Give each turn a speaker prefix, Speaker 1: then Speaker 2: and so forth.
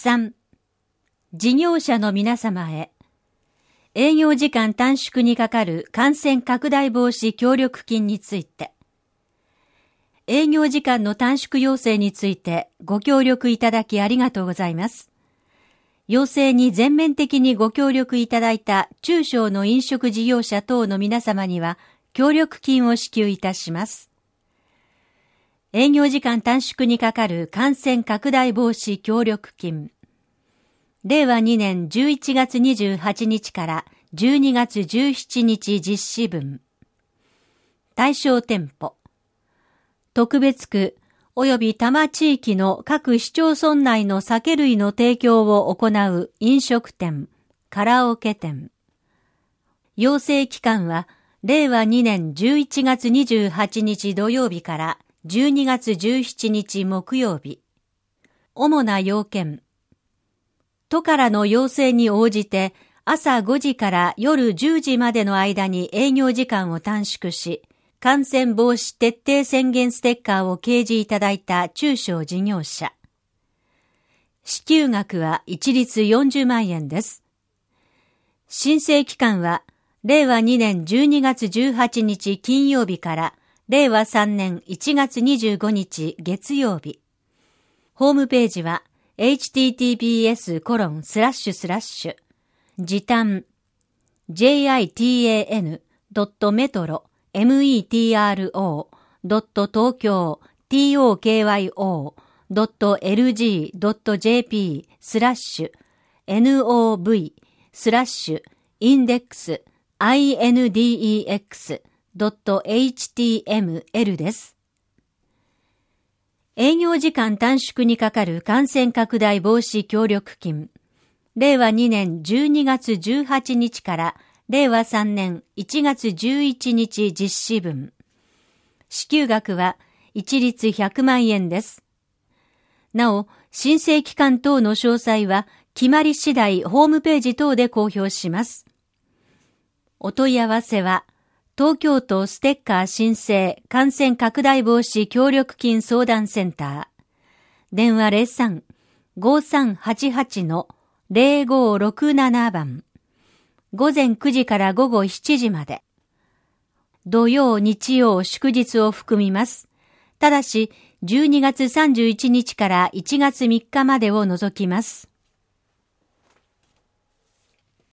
Speaker 1: 3、事業者の皆様へ、営業時間短縮にかかる感染拡大防止協力金について、営業時間の短縮要請についてご協力いただきありがとうございます。要請に全面的にご協力いただいた中小の飲食事業者等の皆様には協力金を支給いたします。営業時間短縮にかかる感染拡大防止協力金。令和2年11月28日から12月17日実施分。対象店舗。特別区及び多摩地域の各市町村内の酒類の提供を行う飲食店、カラオケ店。要請期間は令和2年11月28日土曜日から12月17日木曜日。主な要件。都からの要請に応じて朝5時から夜10時までの間に営業時間を短縮し、感染防止徹底宣言ステッカーを掲示いただいた中小事業者。支給額は一律40万円です。申請期間は令和2年12月18日金曜日から令和3年1月25日月曜日。ホームページは https:// 時短 jitano.metro.tokyo.index/index.html です。営業時間短縮にかかる感染拡大防止協力金。令和2年12月18日から令和3年1月11日実施分。支給額は一律100万円です。なお、申請期間等の詳細は決まり次第ホームページ等で公表します。お問い合わせは、東京都ステッカー申請感染拡大防止協力金相談センター。電話03-5388-0567番。午前9時から午後7時まで。土曜、日曜、祝日を含みます。ただし、12月31日から1月3日までを除きます。